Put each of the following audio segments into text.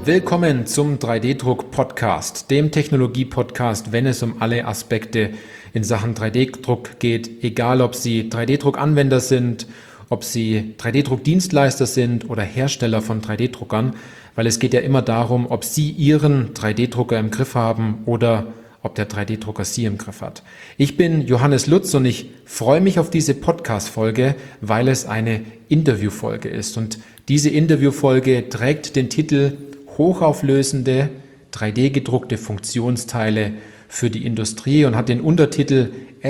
Willkommen zum 3D-Druck-Podcast, dem Technologie-Podcast, wenn es um alle Aspekte in Sachen 3D-Druck geht, egal ob Sie 3D-Druck-Anwender sind, ob Sie 3D-Druck-Dienstleister sind oder Hersteller von 3D-Druckern, weil es geht ja immer darum, ob Sie Ihren 3D-Drucker im Griff haben oder ob der 3D-Drucker Sie im Griff hat. Ich bin Johannes Lutz und ich freue mich auf diese Podcast-Folge, weil es eine Interviewfolge ist. Und diese Interviewfolge trägt den Titel Hochauflösende 3D-gedruckte Funktionsteile für die Industrie und hat den Untertitel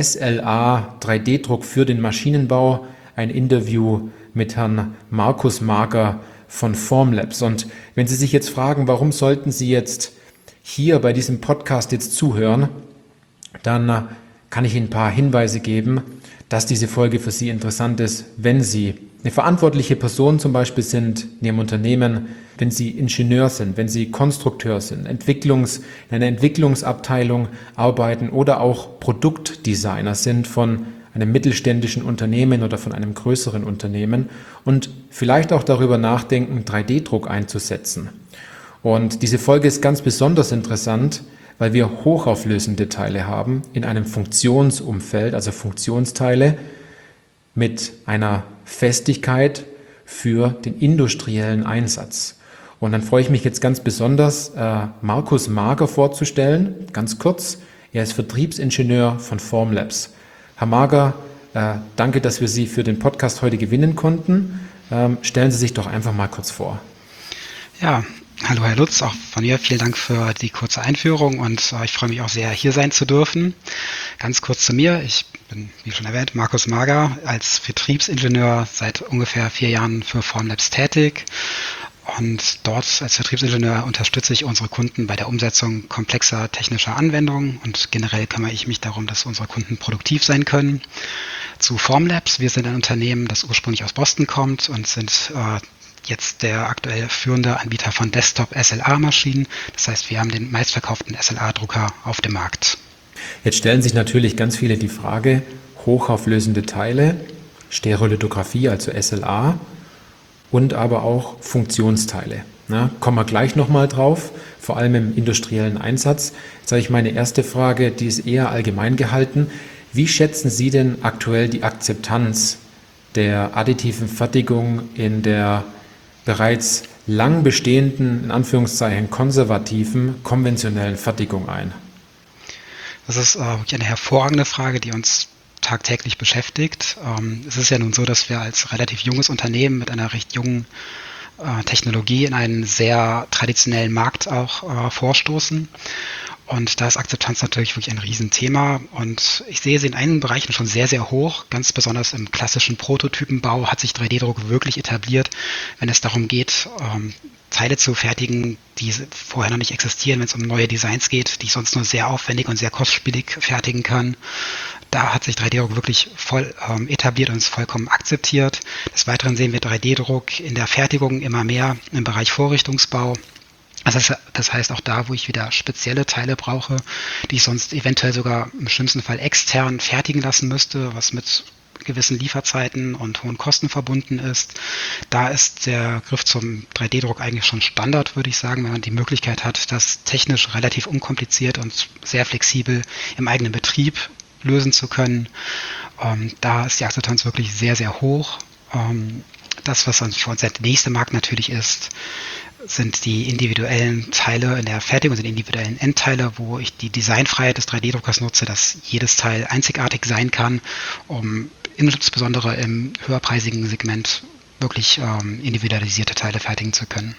SLA 3D-Druck für den Maschinenbau, ein Interview mit Herrn Markus Mager von Formlabs. Und wenn Sie sich jetzt fragen, warum sollten Sie jetzt hier bei diesem Podcast jetzt zuhören, dann kann ich Ihnen ein paar Hinweise geben, dass diese Folge für Sie interessant ist, wenn Sie eine verantwortliche Person zum Beispiel sind in Ihrem Unternehmen, wenn Sie Ingenieur sind, wenn Sie Konstrukteur sind, in einer Entwicklungsabteilung arbeiten oder auch Produktdesigner sind von einem mittelständischen Unternehmen oder von einem größeren Unternehmen und vielleicht auch darüber nachdenken, 3D-Druck einzusetzen. Und diese Folge ist ganz besonders interessant, weil wir hochauflösende Teile haben in einem Funktionsumfeld, also Funktionsteile mit einer Festigkeit für den industriellen Einsatz. Und dann freue ich mich jetzt ganz besonders, Markus Mager vorzustellen. Ganz kurz, er ist Vertriebsingenieur von Formlabs. Herr Mager, danke, dass wir Sie für den Podcast heute gewinnen konnten. Stellen Sie sich doch einfach mal kurz vor. Ja, hallo Herr Lutz, auch von mir vielen Dank für die kurze Einführung und ich freue mich auch sehr, hier sein zu dürfen. Ganz kurz zu mir, ich bin, wie schon erwähnt, Markus Mager, als Vertriebsingenieur seit ungefähr 4 Jahren für Formlabs tätig und dort als Vertriebsingenieur unterstütze ich unsere Kunden bei der Umsetzung komplexer technischer Anwendungen und generell kümmere ich mich darum, dass unsere Kunden produktiv sein können. Zu Formlabs, wir sind ein Unternehmen, das ursprünglich aus Boston kommt und sind jetzt der aktuell führende Anbieter von Desktop-SLA-Maschinen. Das heißt, wir haben den meistverkauften SLA-Drucker auf dem Markt. Jetzt stellen sich natürlich ganz viele die Frage, hochauflösende Teile, Stereolithografie, also SLA, und aber auch Funktionsteile. Kommen wir gleich nochmal drauf, vor allem im industriellen Einsatz. Jetzt habe ich meine erste Frage, die ist eher allgemein gehalten. Wie schätzen Sie denn aktuell die Akzeptanz der additiven Fertigung in der bereits lang bestehenden, in Anführungszeichen konservativen, konventionellen Fertigung ein? Das ist wirklich eine hervorragende Frage, die uns tagtäglich beschäftigt. Es ist ja nun so, dass wir als relativ junges Unternehmen mit einer recht jungen Technologie in einen sehr traditionellen Markt auch vorstoßen. Und da ist Akzeptanz natürlich wirklich ein Riesenthema. Und ich sehe sie in einigen Bereichen schon sehr, sehr hoch. Ganz besonders im klassischen Prototypenbau hat sich 3D-Druck wirklich etabliert, wenn es darum geht, Teile zu fertigen, die vorher noch nicht existieren, wenn es um neue Designs geht, die ich sonst nur sehr aufwendig und sehr kostspielig fertigen kann. Da hat sich 3D-Druck wirklich voll etabliert und ist vollkommen akzeptiert. Des Weiteren sehen wir 3D-Druck in der Fertigung immer mehr im Bereich Vorrichtungsbau. Das heißt auch da, wo ich wieder spezielle Teile brauche, die ich sonst eventuell sogar im schlimmsten Fall extern fertigen lassen müsste, was mit gewissen Lieferzeiten und hohen Kosten verbunden ist. Da ist der Griff zum 3D-Druck eigentlich schon Standard, würde ich sagen, wenn man die Möglichkeit hat, das technisch relativ unkompliziert und sehr flexibel im eigenen Betrieb lösen zu können. Da ist die Akzeptanz wirklich sehr, sehr hoch. Das, was dann für uns der nächste Markt natürlich ist, sind die individuellen Teile in der Fertigung, also die individuellen Endteile, wo ich die Designfreiheit des 3D-Druckers nutze, dass jedes Teil einzigartig sein kann, um insbesondere im höherpreisigen Segment wirklich individualisierte Teile fertigen zu können.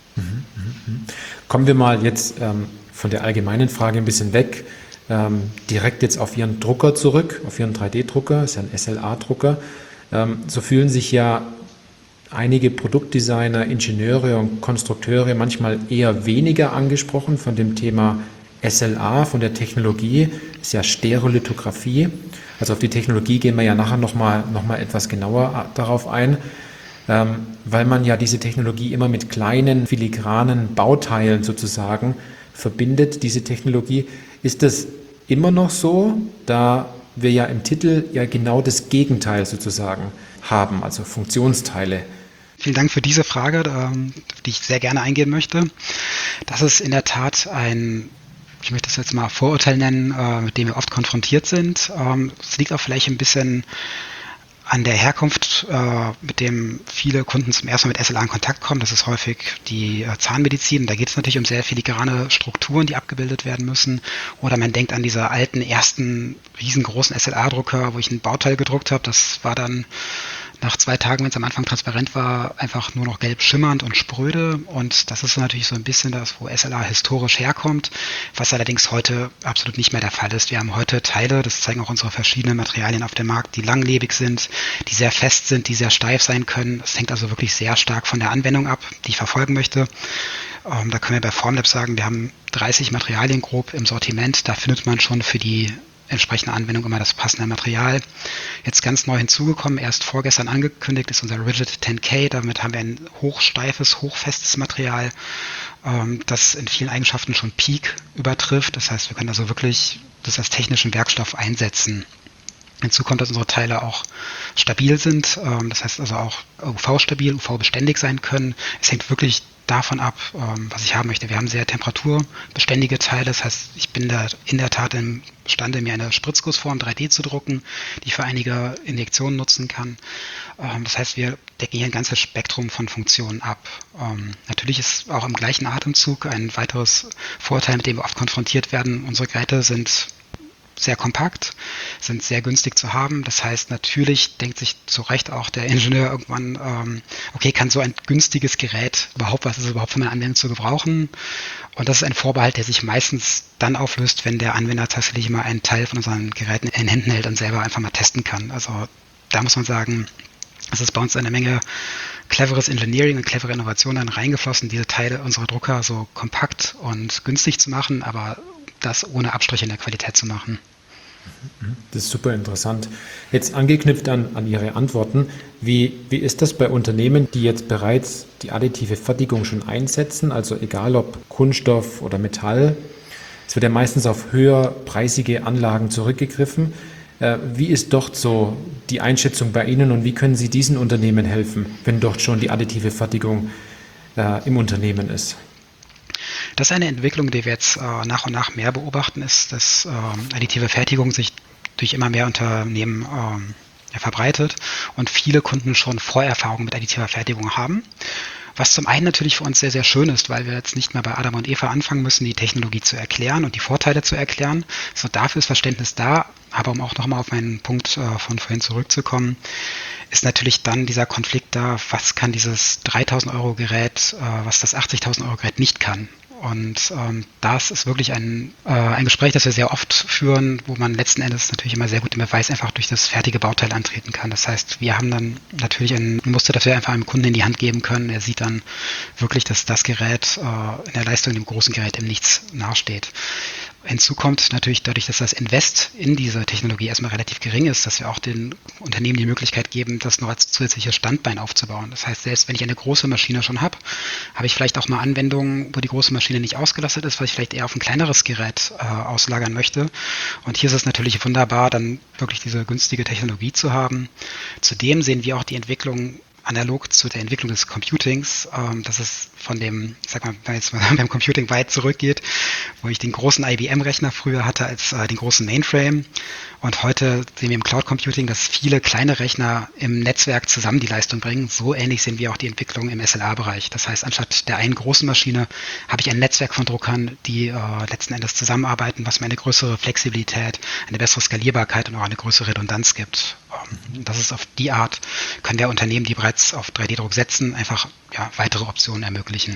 Kommen wir mal jetzt von der allgemeinen Frage ein bisschen weg, direkt jetzt auf Ihren Drucker zurück, auf Ihren 3D-Drucker, ist ja ein SLA-Drucker. So fühlen sich ja einige Produktdesigner, Ingenieure und Konstrukteure manchmal eher weniger angesprochen von dem Thema SLA, von der Technologie, ist ja Stereolithografie. Also auf die Technologie gehen wir ja nachher noch mal etwas genauer darauf ein, weil man ja diese Technologie immer mit kleinen, filigranen Bauteilen sozusagen verbindet, diese Technologie. Ist das immer noch so, da wir ja im Titel ja genau das Gegenteil sozusagen haben, also Funktionsteile? Vielen Dank für diese Frage, die ich sehr gerne eingehen möchte. Das ist in der Tat ich möchte das jetzt mal Vorurteil nennen, mit dem wir oft konfrontiert sind. Es liegt auch vielleicht ein bisschen an der Herkunft, mit dem viele Kunden zum ersten Mal mit SLA in Kontakt kommen. Das ist häufig die Zahnmedizin. Da geht es natürlich um sehr filigrane Strukturen, die abgebildet werden müssen. Oder man denkt an diese alten, ersten, riesengroßen SLA-Drucker, wo ich ein Bauteil gedruckt habe. Das war dann nach 2 Tagen, wenn es am Anfang transparent war, einfach nur noch gelb schimmernd und spröde. Und das ist natürlich so ein bisschen das, wo SLA historisch herkommt, was allerdings heute absolut nicht mehr der Fall ist. Wir haben heute Teile, das zeigen auch unsere verschiedenen Materialien auf dem Markt, die langlebig sind, die sehr fest sind, die sehr steif sein können. Das hängt also wirklich sehr stark von der Anwendung ab, die ich verfolgen möchte. Da können wir bei Formlab sagen, wir haben 30 Materialien grob im Sortiment. Da findet man schon für die entsprechende Anwendung immer das passende Material. Jetzt ganz neu hinzugekommen, erst vorgestern angekündigt, ist unser Rigid 10K. Damit haben wir ein hochsteifes, hochfestes Material, das in vielen Eigenschaften schon Peak übertrifft. Das heißt, wir können also wirklich das als technischen Werkstoff einsetzen. Hinzu kommt, dass unsere Teile auch stabil sind, das heißt also auch UV-stabil, UV-beständig sein können. Es hängt wirklich davon ab, was ich haben möchte. Wir haben sehr temperaturbeständige Teile, das heißt, ich bin da in der Tat imstande, mir eine Spritzgussform 3D zu drucken, die ich für einige Injektionen nutzen kann. Das heißt, wir decken hier ein ganzes Spektrum von Funktionen ab. Natürlich ist auch im gleichen Atemzug ein weiteres Vorteil, mit dem wir oft konfrontiert werden. Unsere Geräte sind sehr kompakt, sind sehr günstig zu haben. Das heißt, natürlich denkt sich zu Recht auch der Ingenieur irgendwann, okay, kann so ein günstiges Gerät was ist überhaupt für meine Anwendung zu gebrauchen? Und das ist ein Vorbehalt, der sich meistens dann auflöst, wenn der Anwender tatsächlich mal einen Teil von unseren Geräten in Händen hält und selber einfach mal testen kann. Also da muss man sagen, es ist bei uns eine Menge cleveres Engineering und clevere Innovation dann reingeflossen, diese Teile unserer Drucker so kompakt und günstig zu machen, aber das ohne Abstriche in der Qualität zu machen. Das ist super interessant. Jetzt angeknüpft an Ihre Antworten, wie ist das bei Unternehmen, die jetzt bereits die additive Fertigung schon einsetzen, also egal ob Kunststoff oder Metall? Es wird ja meistens auf höherpreisige Anlagen zurückgegriffen. Wie ist dort so die Einschätzung bei Ihnen und wie können Sie diesen Unternehmen helfen, wenn dort schon die additive Fertigung im Unternehmen ist? Das ist eine Entwicklung, die wir jetzt nach und nach mehr beobachten, ist, dass additive Fertigung sich durch immer mehr Unternehmen verbreitet und viele Kunden schon Vorerfahrungen mit additiver Fertigung haben. Was zum einen natürlich für uns sehr, sehr schön ist, weil wir jetzt nicht mehr bei Adam und Eva anfangen müssen, die Technologie zu erklären und die Vorteile zu erklären. So, dafür ist Verständnis da, aber um auch nochmal auf meinen Punkt von vorhin zurückzukommen, ist natürlich dann dieser Konflikt da, was kann dieses 3.000 Euro Gerät, was das 80.000 Euro Gerät nicht kann. Und das ist wirklich ein Gespräch, das wir sehr oft führen, wo man letzten Endes natürlich immer sehr gut den Beweis einfach durch das fertige Bauteil antreten kann. Das heißt, wir haben dann natürlich ein Muster, das wir einfach einem Kunden in die Hand geben können. Er sieht dann wirklich, dass das Gerät in der Leistung dem großen Gerät im Nichts nahesteht. Hinzu kommt natürlich dadurch, dass das Invest in diese Technologie erstmal relativ gering ist, dass wir auch den Unternehmen die Möglichkeit geben, das noch als zusätzliches Standbein aufzubauen. Das heißt, selbst wenn ich eine große Maschine schon habe, habe ich vielleicht auch mal Anwendungen, wo die große Maschine nicht ausgelastet ist, weil ich vielleicht eher auf ein kleineres Gerät auslagern möchte. Und hier ist es natürlich wunderbar, dann wirklich diese günstige Technologie zu haben. Zudem sehen wir auch die Entwicklung analog zu der Entwicklung des Computings, dass es von dem, ich sag mal, wenn jetzt mal beim Computing weit zurückgeht, wo ich den großen IBM-Rechner früher hatte als den großen Mainframe. Und heute sehen wir im Cloud Computing, dass viele kleine Rechner im Netzwerk zusammen die Leistung bringen. So ähnlich sehen wir auch die Entwicklung im SLA-Bereich. Das heißt, anstatt der einen großen Maschine habe ich ein Netzwerk von Druckern, die letzten Endes zusammenarbeiten, was mir eine größere Flexibilität, eine bessere Skalierbarkeit und auch eine größere Redundanz gibt. Das ist auf die Art, können wir Unternehmen, die bereits auf 3D-Druck setzen, einfach weitere Optionen ermöglichen.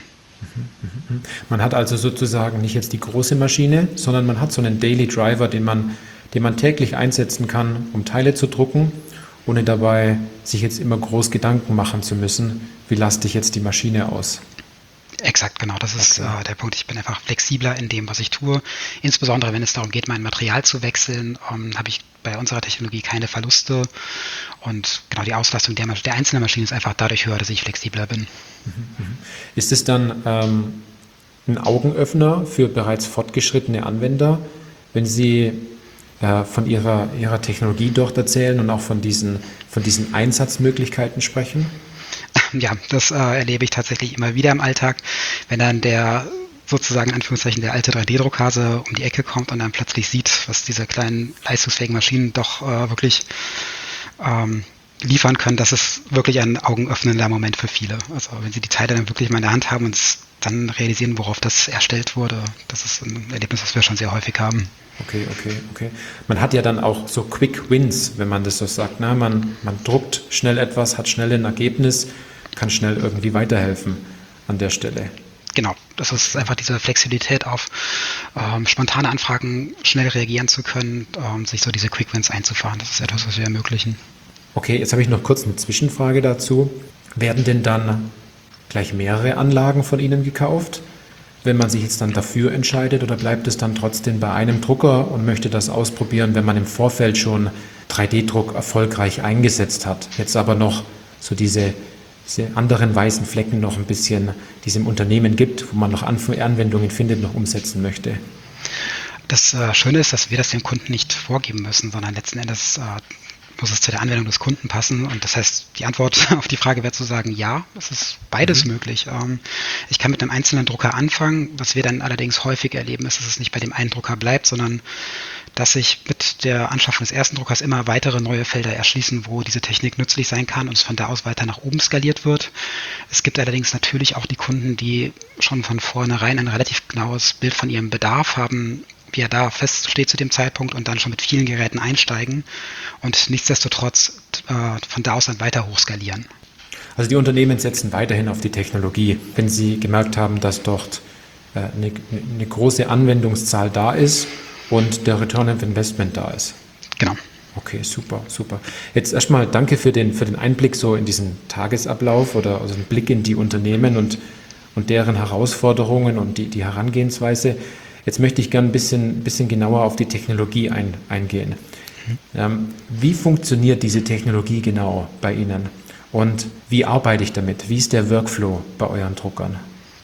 Man hat also sozusagen nicht jetzt die große Maschine, sondern man hat so einen Daily Driver, den man täglich einsetzen kann, um Teile zu drucken, ohne dabei sich jetzt immer groß Gedanken machen zu müssen, wie laste ich jetzt die Maschine aus. Exakt, genau. Das ist der Punkt. Ich bin einfach flexibler in dem, was ich tue. Insbesondere, wenn es darum geht, mein Material zu wechseln, habe ich bei unserer Technologie keine Verluste. Und genau die Auslastung der einzelnen Maschine ist einfach dadurch höher, dass ich flexibler bin. Ist es dann ein Augenöffner für bereits fortgeschrittene Anwender, wenn Sie von Ihrer Technologie dort erzählen und auch von diesen Einsatzmöglichkeiten sprechen? Ja, das erlebe ich tatsächlich immer wieder im Alltag, wenn dann der sozusagen in Anführungszeichen der alte 3D-Druckhase um die Ecke kommt und dann plötzlich sieht, was diese kleinen leistungsfähigen Maschinen doch wirklich liefern können. Das ist wirklich ein augenöffnender Moment für viele. Also wenn sie die Teile dann wirklich mal in der Hand haben und dann realisieren, worauf das erstellt wurde, das ist ein Erlebnis, das wir schon sehr häufig haben. Okay. Man hat ja dann auch so Quick Wins, wenn man das so sagt. Ne? Man druckt schnell etwas, hat schnell ein Ergebnis, kann schnell irgendwie weiterhelfen an der Stelle. Genau, das ist einfach diese Flexibilität auf spontane Anfragen schnell reagieren zu können, sich so diese Quick Wins einzufahren. Das ist etwas, was wir ermöglichen. Okay, jetzt habe ich noch kurz eine Zwischenfrage dazu. Werden denn dann gleich mehrere Anlagen von Ihnen gekauft, wenn man sich jetzt dann dafür entscheidet, oder bleibt es dann trotzdem bei einem Drucker und möchte das ausprobieren, wenn man im Vorfeld schon 3D-Druck erfolgreich eingesetzt hat, jetzt aber noch so diese anderen weißen Flecken noch ein bisschen, die es im Unternehmen gibt, wo man noch Anwendungen findet, noch umsetzen möchte? Das Schöne ist, dass wir das dem Kunden nicht vorgeben müssen, sondern letzten Endes muss es zu der Anwendung des Kunden passen. Und das heißt, die Antwort auf die Frage wäre zu sagen, ja, es ist beides möglich. Ich kann mit einem einzelnen Drucker anfangen. Was wir dann allerdings häufig erleben, ist, dass es nicht bei dem einen Drucker bleibt, sondern dass sich mit der Anschaffung des ersten Druckers immer weitere neue Felder erschließen, wo diese Technik nützlich sein kann und es von da aus weiter nach oben skaliert wird. Es gibt allerdings natürlich auch die Kunden, die schon von vornherein ein relativ genaues Bild von ihrem Bedarf haben, wie er da feststeht zu dem Zeitpunkt und dann schon mit vielen Geräten einsteigen und nichtsdestotrotz von da aus dann weiter hochskalieren. Also die Unternehmen setzen weiterhin auf die Technologie, wenn sie gemerkt haben, dass dort eine große Anwendungszahl da ist und der Return of Investment da ist. Genau. Okay, super. Jetzt erstmal danke für den Einblick so in diesen Tagesablauf oder also einen Blick in die Unternehmen und deren Herausforderungen und die Herangehensweise. Jetzt möchte ich gerne ein bisschen genauer auf die Technologie eingehen. Wie funktioniert diese Technologie genau bei Ihnen? Und wie arbeite ich damit? Wie ist der Workflow bei euren Druckern?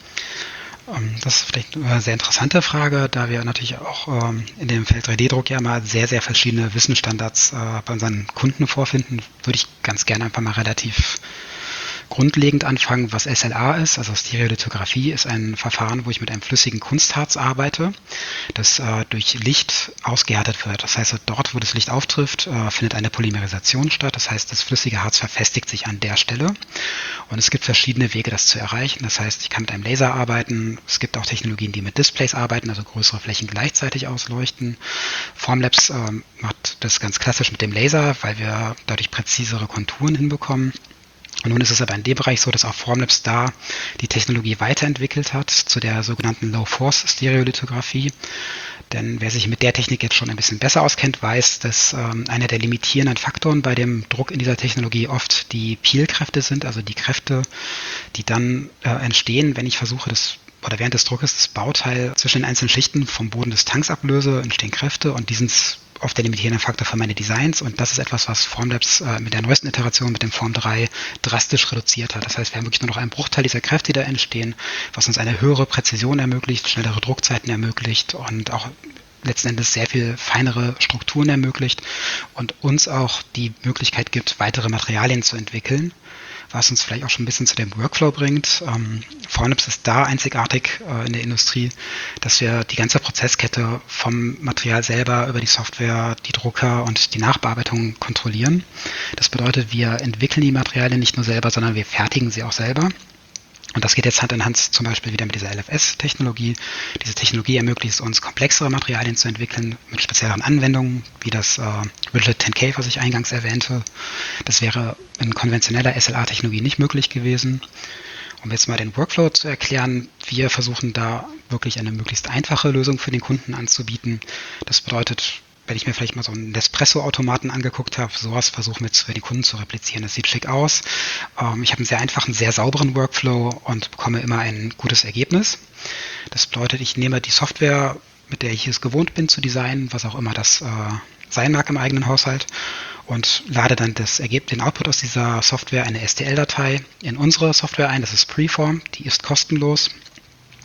Das ist vielleicht eine sehr interessante Frage, da wir natürlich auch in dem Feld 3D-Druck ja mal sehr, sehr verschiedene Wissensstandards bei unseren Kunden vorfinden. Würde ich ganz gerne einfach mal relativ grundlegend anfangen, was SLA ist. Also Stereolithografie ist ein Verfahren, wo ich mit einem flüssigen Kunstharz arbeite, das durch Licht ausgehärtet wird. Das heißt, dort, wo das Licht auftrifft, findet eine Polymerisation statt. Das heißt, das flüssige Harz verfestigt sich an der Stelle. Und es gibt verschiedene Wege, das zu erreichen. Das heißt, ich kann mit einem Laser arbeiten. Es gibt auch Technologien, die mit Displays arbeiten, also größere Flächen gleichzeitig ausleuchten. Formlabs macht das ganz klassisch mit dem Laser, weil wir dadurch präzisere Konturen hinbekommen. Und nun ist es aber in dem Bereich so, dass auch Formlabs da die Technologie weiterentwickelt hat zu der sogenannten Low-Force-Stereolithografie. Denn wer sich mit der Technik jetzt schon ein bisschen besser auskennt, weiß, dass einer der limitierenden Faktoren bei dem Druck in dieser Technologie oft die Peel-Kräfte sind, also die Kräfte, die dann entstehen, wenn ich versuche, oder während des Druckes das Bauteil zwischen den einzelnen Schichten vom Boden des Tanks ablöse, entstehen Kräfte und die sind oft der limitierende Faktor für meine Designs und das ist etwas, was Formlabs mit der neuesten Iteration, mit dem Form 3, drastisch reduziert hat. Das heißt, wir haben wirklich nur noch einen Bruchteil dieser Kräfte, die da entstehen, was uns eine höhere Präzision ermöglicht, schnellere Druckzeiten ermöglicht und auch letzten Endes sehr viel feinere Strukturen ermöglicht und uns auch die Möglichkeit gibt, weitere Materialien zu entwickeln, was uns vielleicht auch schon ein bisschen zu dem Workflow bringt. Formlabs ist da einzigartig in der Industrie, dass wir die ganze Prozesskette vom Material selber über die Software, die Drucker und die Nachbearbeitung kontrollieren. Das bedeutet, wir entwickeln die Materialien nicht nur selber, sondern wir fertigen sie auch selber. Und das geht jetzt Hand in Hand zum Beispiel wieder mit dieser LFS-Technologie. Diese Technologie ermöglicht es uns, komplexere Materialien zu entwickeln mit spezielleren Anwendungen, wie das Rigid 10K, was ich eingangs erwähnte. Das wäre in konventioneller SLA-Technologie nicht möglich gewesen. Um jetzt mal den Workflow zu erklären, wir versuchen da wirklich eine möglichst einfache Lösung für den Kunden anzubieten. Das bedeutet, wenn ich mir vielleicht mal so einen Nespresso-Automaten angeguckt habe, sowas versuchen wir jetzt für den Kunden zu replizieren. Das sieht schick aus. Ich habe einen sehr einfachen, sehr sauberen Workflow und bekomme immer ein gutes Ergebnis. Das bedeutet, ich nehme die Software, mit der ich es gewohnt bin zu designen, was auch immer das sein mag im eigenen Haushalt, und lade dann den Output aus dieser Software, eine STL-Datei, in unsere Software ein. Das ist Preform, die ist kostenlos.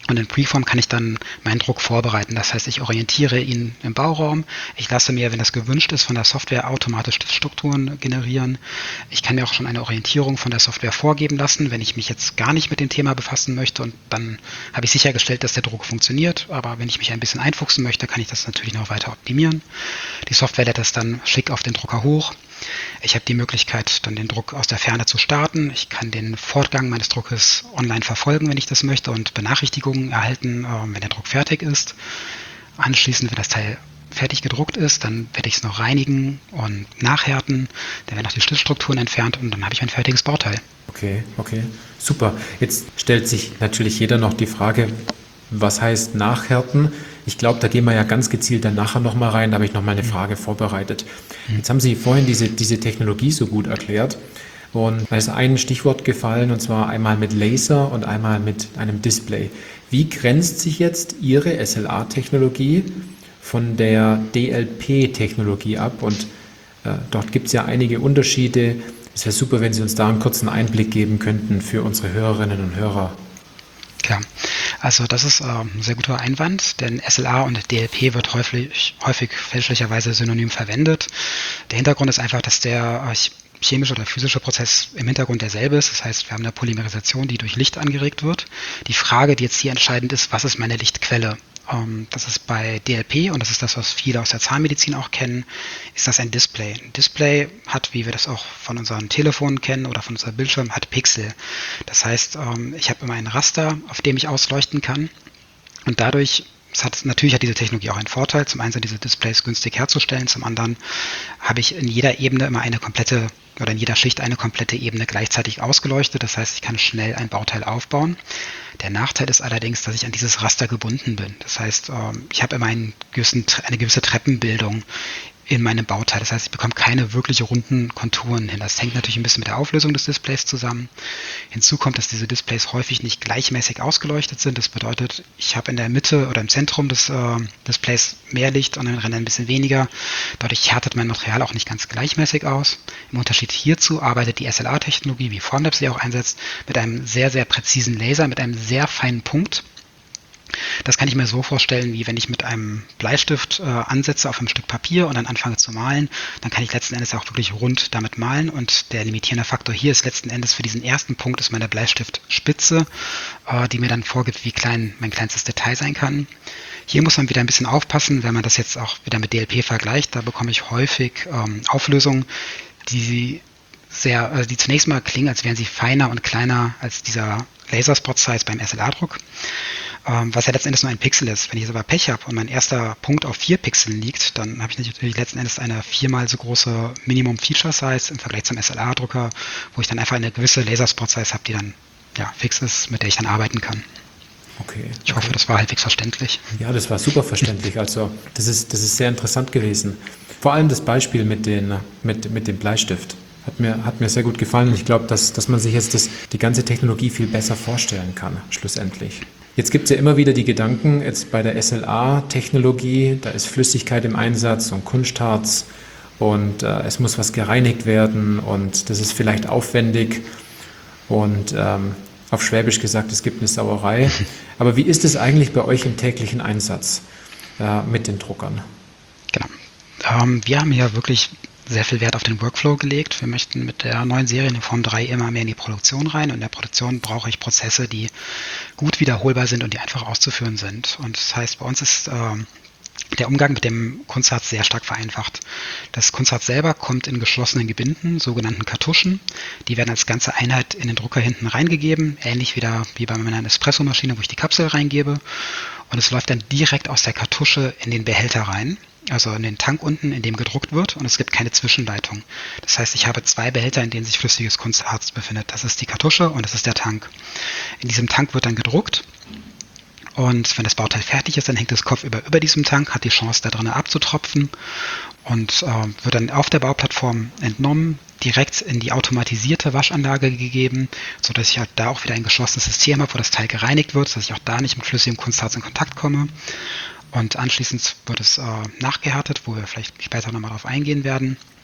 Und in Preform kann ich dann meinen Druck vorbereiten. Das heißt, ich orientiere ihn im Bauraum. Ich lasse mir, wenn das gewünscht ist, von der Software automatisch Stiftstrukturen generieren. Ich kann mir auch schon eine Orientierung von der Software vorgeben lassen, wenn ich mich jetzt gar nicht mit dem Thema befassen möchte. Und dann habe ich sichergestellt, dass der Druck funktioniert. Aber wenn ich mich ein bisschen einfuchsen möchte, kann ich das natürlich noch weiter optimieren. Die Software lädt das dann schick auf den Drucker hoch. Ich habe die Möglichkeit, dann den Druck aus der Ferne zu starten. Ich kann den Fortgang meines Druckes online verfolgen, wenn ich das möchte, und Benachrichtigungen erhalten, wenn der Druck fertig ist. Anschließend, wenn das Teil fertig gedruckt ist, dann werde ich es noch reinigen und nachhärten. Dann werden noch die Stiftstrukturen entfernt und dann habe ich ein fertiges Bauteil. Okay, super. Jetzt stellt sich natürlich jeder noch die Frage, was heißt nachhärten? Ich glaube, da gehen wir ja ganz gezielt dann nachher nochmal rein, da habe ich nochmal eine Frage vorbereitet. Jetzt haben Sie vorhin diese Technologie so gut erklärt und da ist ein Stichwort gefallen, und zwar einmal mit Laser und einmal mit einem Display. Wie grenzt sich jetzt Ihre SLA-Technologie von der DLP-Technologie ab? Und dort gibt es ja einige Unterschiede. Es wäre super, wenn Sie uns da einen kurzen Einblick geben könnten für unsere Hörerinnen und Hörer. Klar, also das ist ein sehr guter Einwand, denn SLA und DLP wird häufig fälschlicherweise synonym verwendet. Der Hintergrund ist einfach, dass der chemische oder physische Prozess im Hintergrund derselbe ist. Das heißt, wir haben eine Polymerisation, die durch Licht angeregt wird. Die Frage, die jetzt hier entscheidend ist, was ist meine Lichtquelle? Das ist bei DLP, und das ist das, was viele aus der Zahnmedizin auch kennen, ist das ein Display. Ein Display hat, wie wir das auch von unseren Telefonen kennen oder von unserem Bildschirm, hat Pixel. Das heißt, ich habe immer ein Raster, auf dem ich ausleuchten kann, und dadurch natürlich hat diese Technologie auch einen Vorteil. Zum einen sind diese Displays günstig herzustellen, zum anderen habe ich in jeder Ebene immer in jeder Schicht eine komplette Ebene gleichzeitig ausgeleuchtet. Das heißt, ich kann schnell ein Bauteil aufbauen. Der Nachteil ist allerdings, dass ich an dieses Raster gebunden bin. Das heißt, ich habe immer eine gewisse Treppenbildung in meinem Bauteil. Das heißt, ich bekomme keine wirklich runden Konturen hin. Das hängt natürlich ein bisschen mit der Auflösung des Displays zusammen. Hinzu kommt, dass diese Displays häufig nicht gleichmäßig ausgeleuchtet sind. Das bedeutet, ich habe in der Mitte oder im Zentrum des Displays mehr Licht und am Rand ein bisschen weniger. Dadurch härtet mein Material auch nicht ganz gleichmäßig aus. Im Unterschied hierzu arbeitet die SLA-Technologie, wie Formlabs sie auch einsetzt, mit einem sehr, sehr präzisen Laser, mit einem sehr feinen Punkt. Das kann ich mir so vorstellen, wie wenn ich mit einem Bleistift ansetze auf einem Stück Papier und dann anfange zu malen, dann kann ich letzten Endes auch wirklich rund damit malen, und der limitierende Faktor hier ist letzten Endes für diesen ersten Punkt ist meine Bleistiftspitze, die mir dann vorgibt, wie klein mein kleinstes Detail sein kann. Hier muss man wieder ein bisschen aufpassen, wenn man das jetzt auch wieder mit DLP vergleicht, da bekomme ich häufig Auflösungen, die zunächst mal klingen, als wären sie feiner und kleiner als dieser Laserspot-Size beim SLA-Druck. Was ja letzten Endes nur ein Pixel ist. Wenn ich jetzt aber Pech habe und mein erster Punkt auf 4 Pixeln liegt, dann habe ich natürlich letzten Endes eine 4-mal so große Minimum-Feature-Size im Vergleich zum SLA-Drucker, wo ich dann einfach eine gewisse Laserspot-Size habe, die dann fix ist, mit der ich dann arbeiten kann. Okay. Ich hoffe, das war halbwegs verständlich. Ja, das war super verständlich. Also das ist sehr interessant gewesen. Vor allem das Beispiel mit dem Bleistift hat mir sehr gut gefallen. Ich glaube, dass man sich jetzt die ganze Technologie viel besser vorstellen kann, schlussendlich. Jetzt gibt es ja immer wieder die Gedanken, jetzt bei der SLA-Technologie, da ist Flüssigkeit im Einsatz und Kunstharz und es muss was gereinigt werden und das ist vielleicht aufwendig und auf Schwäbisch gesagt, es gibt eine Sauerei. Aber wie ist es eigentlich bei euch im täglichen Einsatz mit den Druckern? Genau. Wir haben hier wirklich sehr viel Wert auf den Workflow gelegt. Wir möchten mit der neuen Serie in Form 3 immer mehr in die Produktion rein. Und in der Produktion brauche ich Prozesse, die gut wiederholbar sind und die einfach auszuführen sind. Und das heißt, bei uns ist der Umgang mit dem Kunstharz sehr stark vereinfacht. Das Kunstharz selber kommt in geschlossenen Gebinden, sogenannten Kartuschen. Die werden als ganze Einheit in den Drucker hinten reingegeben, ähnlich wie bei meiner Espressomaschine, wo ich die Kapsel reingebe. Und es läuft dann direkt aus der Kartusche in den Behälter rein, also in den Tank unten, in dem gedruckt wird, und es gibt keine Zwischenleitung. Das heißt, ich habe 2 Behälter, in denen sich flüssiges Kunstharz befindet. Das ist die Kartusche und das ist der Tank. In diesem Tank wird dann gedruckt. Und wenn das Bauteil fertig ist, dann hängt das Kopf über diesem Tank, hat die Chance, da drin abzutropfen und wird dann auf der Bauplattform entnommen, direkt in die automatisierte Waschanlage gegeben, sodass ich halt da auch wieder ein geschlossenes System habe, wo das Teil gereinigt wird, sodass ich auch da nicht mit flüssigem Kunstharz in Kontakt komme. Und anschließend wird es nachgehärtet, wo wir vielleicht später nochmal drauf eingehen werden.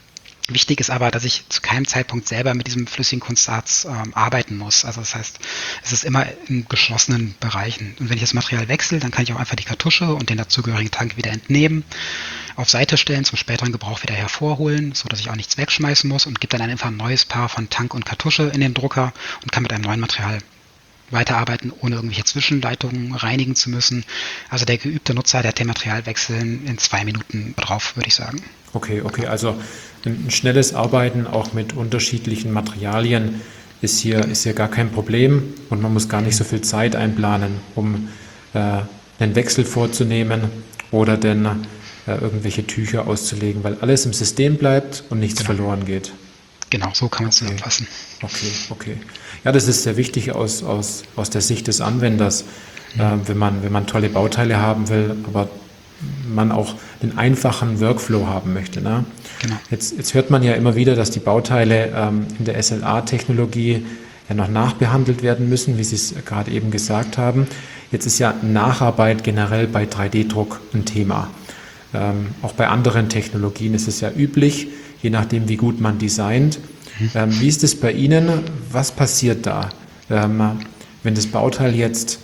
Wichtig ist aber, dass ich zu keinem Zeitpunkt selber mit diesem flüssigen Kunstharz arbeiten muss. Also das heißt, es ist immer in geschlossenen Bereichen. Und wenn ich das Material wechsle, dann kann ich auch einfach die Kartusche und den dazugehörigen Tank wieder entnehmen, auf Seite stellen, zum späteren Gebrauch wieder hervorholen, so dass ich auch nichts wegschmeißen muss und gebe dann einfach ein neues Paar von Tank und Kartusche in den Drucker und kann mit einem neuen Material weiterarbeiten, ohne irgendwelche Zwischenleitungen reinigen zu müssen. Also der geübte Nutzer, der hat den Materialwechsel in 2 Minuten drauf, würde ich sagen. Okay, also ein schnelles Arbeiten auch mit unterschiedlichen Materialien ist hier gar kein Problem und man muss gar nicht so viel Zeit einplanen, um einen Wechsel vorzunehmen oder dann irgendwelche Tücher auszulegen, weil alles im System bleibt und nichts verloren geht. Genau, so kann man es zusammenfassen. Okay. Ja, das ist sehr wichtig aus der Sicht des Anwenders, wenn man tolle Bauteile haben will, aber man auch den einfachen Workflow haben möchte. Ne? Genau. Jetzt hört man ja immer wieder, dass die Bauteile in der SLA-Technologie ja noch nachbehandelt werden müssen, wie Sie es gerade eben gesagt haben. Jetzt ist ja Nacharbeit generell bei 3D-Druck ein Thema. Auch bei anderen Technologien ist es ja üblich, je nachdem, wie gut man designt. Wie ist es bei Ihnen? Was passiert da, wenn das Bauteil jetzt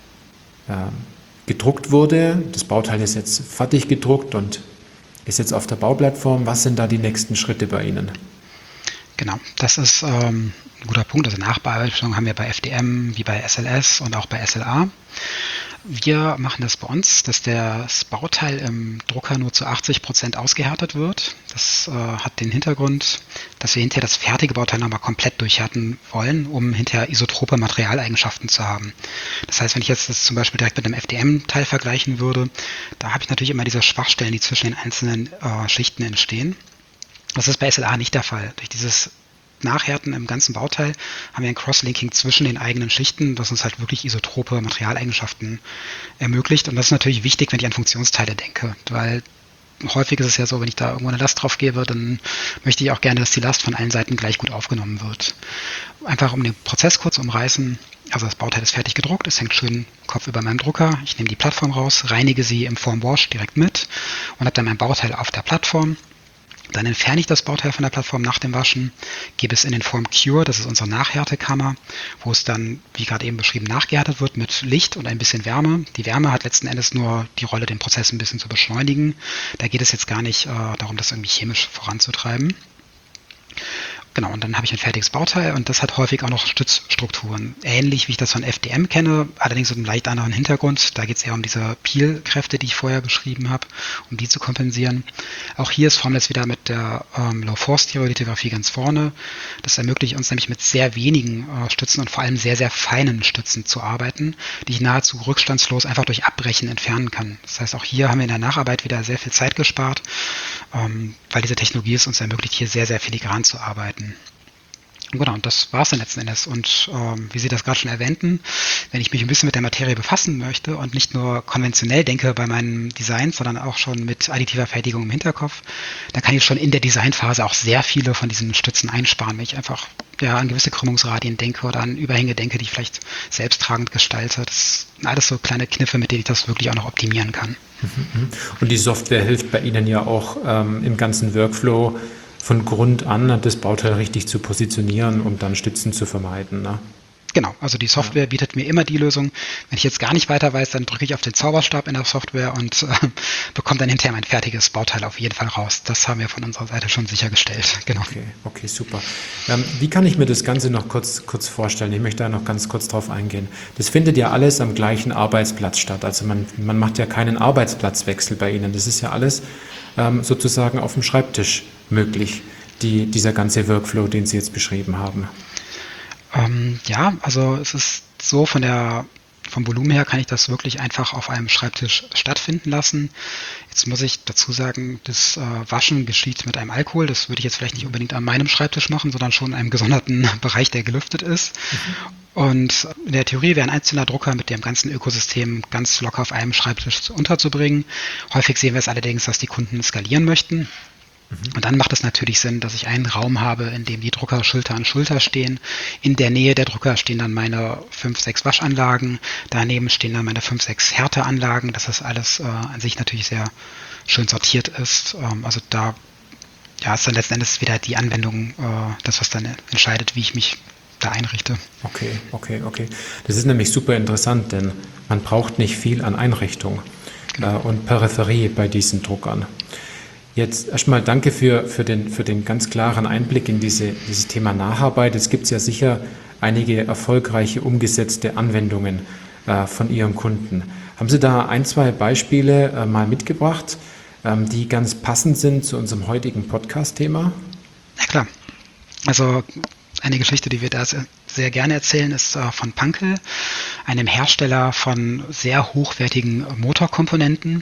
gedruckt wurde? Das Bauteil ist jetzt fertig gedruckt und ist jetzt auf der Bauplattform. Was sind da die nächsten Schritte bei Ihnen? Genau, das ist ein guter Punkt. Also Nachbearbeitung haben wir bei FDM, wie bei SLS und auch bei SLA. Wir machen das bei uns, dass das Bauteil im Drucker nur zu 80% ausgehärtet wird. Das hat den Hintergrund, dass wir hinterher das fertige Bauteil nochmal komplett durchhärten wollen, um hinterher isotrope Materialeigenschaften zu haben. Das heißt, wenn ich jetzt das zum Beispiel direkt mit einem FDM-Teil vergleichen würde, da habe ich natürlich immer diese Schwachstellen, die zwischen den einzelnen Schichten entstehen. Das ist bei SLA nicht der Fall. Durch dieses Nachhärten im ganzen Bauteil haben wir ein Crosslinking zwischen den eigenen Schichten, das uns halt wirklich isotrope Materialeigenschaften ermöglicht. Und das ist natürlich wichtig, wenn ich an Funktionsteile denke, weil häufig ist es ja so, wenn ich da irgendwo eine Last drauf gebe, dann möchte ich auch gerne, dass die Last von allen Seiten gleich gut aufgenommen wird. Einfach um den Prozess kurz umreißen. Also das Bauteil ist fertig gedruckt, es hängt schön Kopf über meinem Drucker. Ich nehme die Plattform raus, reinige sie im Form Wash direkt mit und habe dann mein Bauteil auf der Plattform. Dann entferne ich das Bauteil von der Plattform nach dem Waschen, gebe es in den Form Cure, das ist unsere Nachhärtekammer, wo es dann, wie gerade eben beschrieben, nachgehärtet wird mit Licht und ein bisschen Wärme. Die Wärme hat letzten Endes nur die Rolle, den Prozess ein bisschen zu beschleunigen. Da geht es jetzt gar nicht darum, das irgendwie chemisch voranzutreiben. Genau, und dann habe ich ein fertiges Bauteil und das hat häufig auch noch Stützstrukturen. Ähnlich wie ich das von FDM kenne, allerdings mit einem leicht anderen Hintergrund. Da geht es eher um diese Peel-Kräfte, die ich vorher beschrieben habe, um die zu kompensieren. Auch hier ist Formless wieder mit der Low-Force-Stereolithografie ganz vorne. Das ermöglicht uns nämlich mit sehr wenigen Stützen und vor allem sehr, sehr feinen Stützen zu arbeiten, die ich nahezu rückstandslos einfach durch Abbrechen entfernen kann. Das heißt, auch hier haben wir in der Nacharbeit wieder sehr viel Zeit gespart, weil diese Technologie es uns ermöglicht, hier sehr, sehr filigran zu arbeiten. Genau, und das war es dann letzten Endes. Und wie Sie das gerade schon erwähnten, wenn ich mich ein bisschen mit der Materie befassen möchte und nicht nur konventionell denke bei meinen Designs, sondern auch schon mit additiver Fertigung im Hinterkopf, dann kann ich schon in der Designphase auch sehr viele von diesen Stützen einsparen, wenn ich einfach an gewisse Krümmungsradien denke oder an Überhänge denke, die ich vielleicht selbsttragend gestalte. Das sind alles so kleine Kniffe, mit denen ich das wirklich auch noch optimieren kann. Und die Software hilft bei Ihnen ja auch im ganzen Workflow von Grund an das Bauteil richtig zu positionieren, um dann Stützen zu vermeiden. Ne? Genau, also die Software bietet mir immer die Lösung. Wenn ich jetzt gar nicht weiter weiß, dann drücke ich auf den Zauberstab in der Software und bekomme dann hinterher mein fertiges Bauteil auf jeden Fall raus. Das haben wir von unserer Seite schon sichergestellt. Genau. Okay, super. Wie kann ich mir das Ganze noch kurz vorstellen? Ich möchte da noch ganz kurz drauf eingehen. Das findet ja alles am gleichen Arbeitsplatz statt. Also man macht ja keinen Arbeitsplatzwechsel bei Ihnen. Das ist ja alles sozusagen auf dem Schreibtisch möglich, dieser ganze Workflow, den Sie jetzt beschrieben haben. Also es ist so, vom Volumen her kann ich das wirklich einfach auf einem Schreibtisch stattfinden lassen. Jetzt muss ich dazu sagen, das Waschen geschieht mit einem Alkohol. Das würde ich jetzt vielleicht nicht unbedingt an meinem Schreibtisch machen, sondern schon in einem gesonderten Bereich, der gelüftet ist. Und in der Theorie wäre ein einzelner Drucker mit dem ganzen Ökosystem ganz locker auf einem Schreibtisch unterzubringen. Häufig sehen wir es allerdings, dass die Kunden skalieren möchten. Und dann macht es natürlich Sinn, dass ich einen Raum habe, in dem die Drucker Schulter an Schulter stehen. In der Nähe der Drucker stehen dann meine 5, 6 Waschanlagen. Daneben stehen dann meine 5, 6 Härteanlagen, dass das alles an sich natürlich sehr schön sortiert ist. Also da ja, ist dann letzten Endes wieder die Anwendung, das, was dann entscheidet, wie ich mich da einrichte. Okay. Das ist nämlich super interessant, denn man braucht nicht viel an Einrichtung und Peripherie bei diesen Druckern. Jetzt erstmal danke für den ganz klaren Einblick in dieses Thema Nacharbeit. Es gibt ja sicher einige erfolgreiche umgesetzte Anwendungen von Ihren Kunden. Haben Sie da ein, zwei Beispiele mal mitgebracht, die ganz passend sind zu unserem heutigen Podcast-Thema? Ja klar. Also eine Geschichte, die wir da sehr gerne erzählen, ist von Punkel, einem Hersteller von sehr hochwertigen Motorkomponenten.